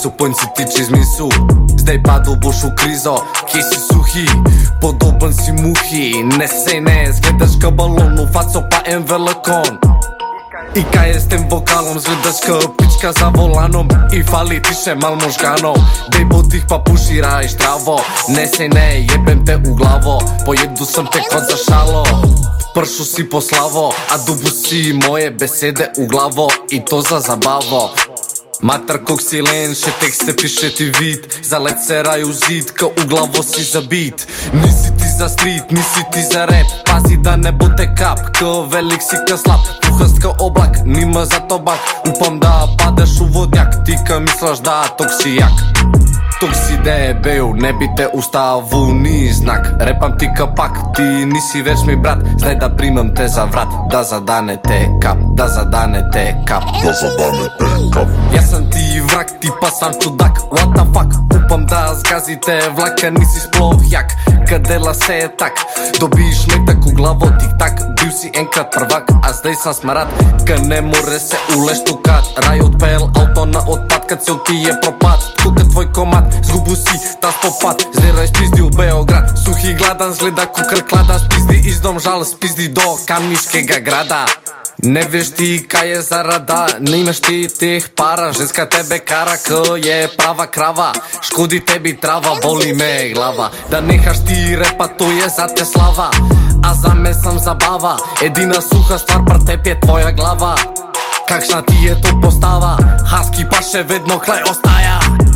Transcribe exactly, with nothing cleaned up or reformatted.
nisu punci ti čizmisu. Zdaj padel boš v krizo, kje si suhi, podoben si muhi. Ne sej ne, zgledaš ka balon, v faco pa en velikon. I kaj je s tem vokalom, zgledaš ka pička za volanom. I fali ti še mal možganov, dej botih pa puši rajš travo. Ne sej ne, jebem te v glavo, pojedu sem te kot za šalo. Pršel si po slavo, a dubu si moje besede v glavo. I to za zabavo. Mater kog si len, še tekste piše ti vid. Za let se raju zid, ka v glavo si zabit. Nisi ti za street, nisi ti za rap. Pazi da ne bo te kap, ka velik si ka slab. Puhast ka oblak, nima za tobak. Upam da padeš v vodnjak, ti ka misliš da tog si jak. Tog si debel, ne bi te ustavil ni znak. Repam ti kapak, ti nisi več mi brat. Zdaj da primem te za vrat, da zadane te kap, da zadane te kap, da zadane te kap. Jaz sem ti vrak, ti pa sam čudak. What the fuck, upam da zgazite vlaka, nisi sploh jak. Ka dela se je tak, dobiš metak v glavo, tik tak. Bil si enkrat prvak, a zdaj sam smrad. Ka ne more se uleš tukat. Raj odpel avto na odpad, kad cel ti je propad. Tukaj tvoj komad, zgubil si ta spopad. Zdaj raj spizdi v Beograd, suhi gladan, zgleda kukr klada. Spizdi iz Domžal, spizdi do Kamniškega grada. Ne veš ti kaj je zarada, nimaš ti teh para. Ženska tebe kara, ko je prava krava. Škodi tebi trava, boli me glava. Da nehaš ti repa, to je za te slava. A za me sam zabava, edina suha stvar pr tebi je tvoja glava. Kakšna ti je to postava, Husky pa še vedno klej ostaja.